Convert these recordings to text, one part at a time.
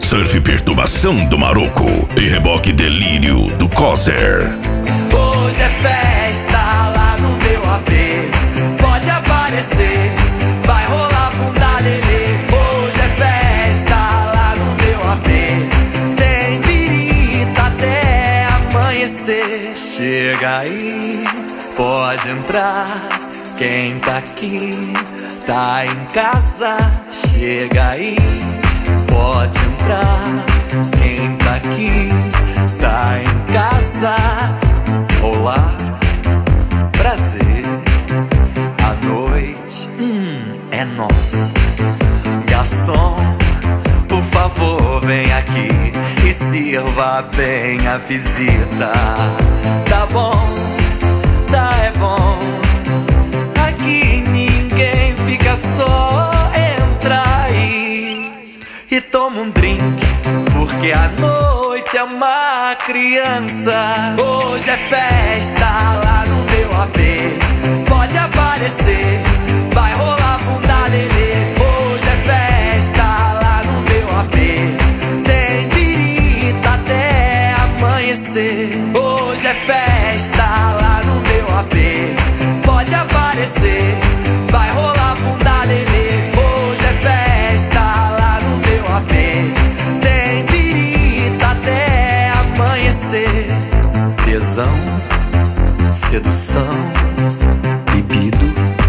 Surf Perturbação do Maroco e Reboque Delírio do Coser. Hoje é festa lá no meu AP. Pode aparecer, vai rolar bunda lelê. Hoje é festa lá no meu AP. Tem birita até amanhecer. Chega aí, pode entrar. Quem tá aqui tá em casa. Chega aí, pode entrar. Quem tá aqui tá em casa. Olá, prazer. A noite é nossa. Garçom, por favor, vem aqui e sirva bem a visita. Tá bom, tá, é bom. Aqui ninguém fica só. Entra aí e toma um drink, porque a noite é uma criança. Hoje é festa lá no meu AP. Pode aparecer, vai rolar bunda lelê. Hoje é festa lá no meu AP. Tem birita até amanhecer. Hoje é festa lá no meu AP. Pode aparecer, vai rolar bunda lelê. Hoje é festa lá no meu AP. Tem birita até amanhecer. Tesão, sedução, bebido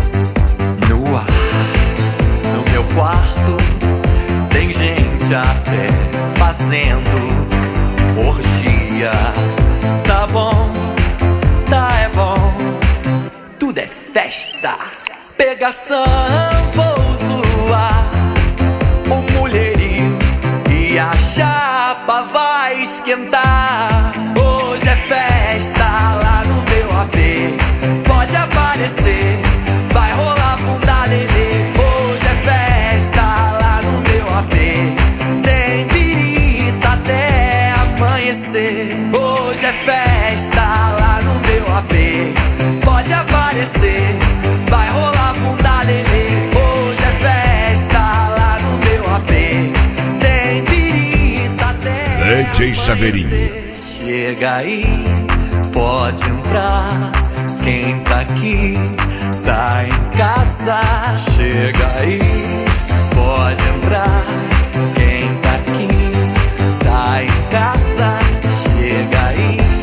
no ar. No meu quarto tem gente até fazendo orgia. Tá bom, tá, é bom. Tudo é festa, pegação, vou zoar o mulherio e a chapa vai esquentar. Hoje é festa lá no meu AP. Pode aparecer, vai rolar bunda lelê. Hoje é festa lá no meu AP. Tem birita até amanhecer. Hoje é festa lá no meu AP. Pode aparecer, vai rolar bunda lelê. Hoje é festa lá no meu AP. Tem birita até DJ Chaveirinho. Chega aí, pode entrar. Quem tá aqui tá em casa. Chega aí, pode entrar. Quem tá aqui tá em casa. Chega aí.